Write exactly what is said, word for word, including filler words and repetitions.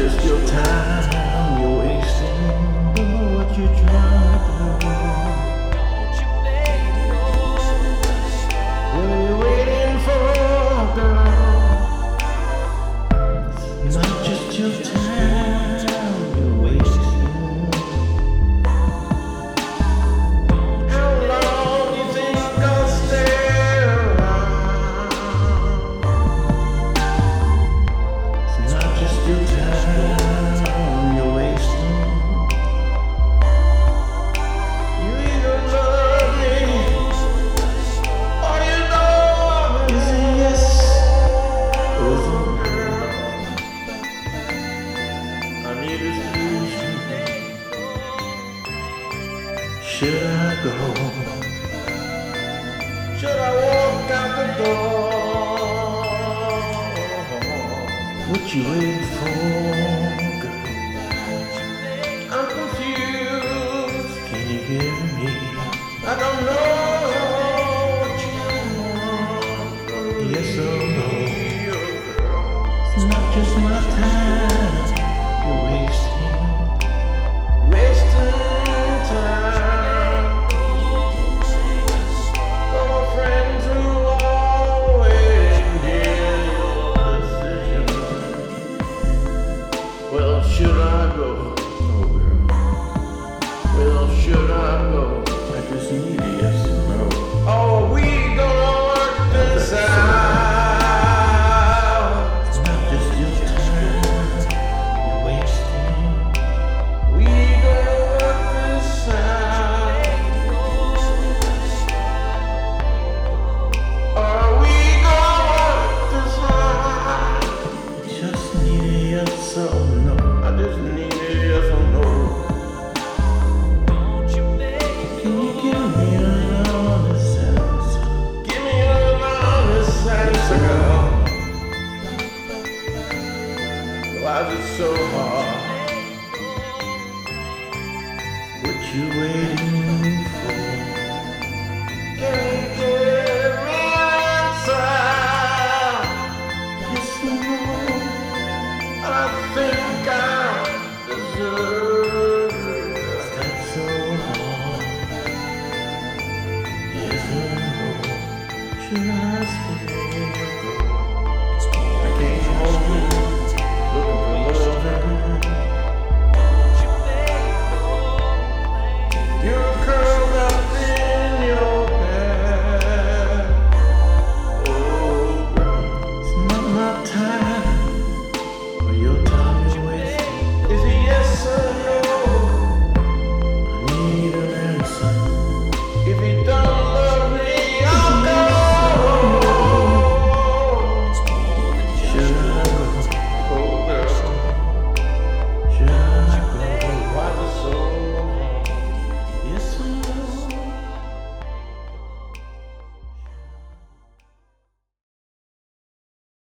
just your time you're wasting. Don't know what you're trying to do. What are you waiting for, girl? It's not just your time you're wasting. How long you think I'll stay around? It's not just your time you're wasting. You either love me or you don't. Is it yes or is it no? I need a solution. Should I go? Should I walk out the door? What you waiting for, girl? I'm confused. Can you hear me? I don't know what you want. Yes or no? It's not just my time you're wasting. Wasting time. For my friends who always hear your decision. Well, should I go? No, girl. Well, should I go? I just need a yes or no. Oh, we gonna work this out. It's not just your time you're wasting. We gonna work this out. Are we gonna work this out? Just need a yes or no. I just need a yes or no. Can you give me an honest answer? Give me an honest answer, girl. Why is it so hard? What you waiting for? Can you give me an answer? Yes or no? I think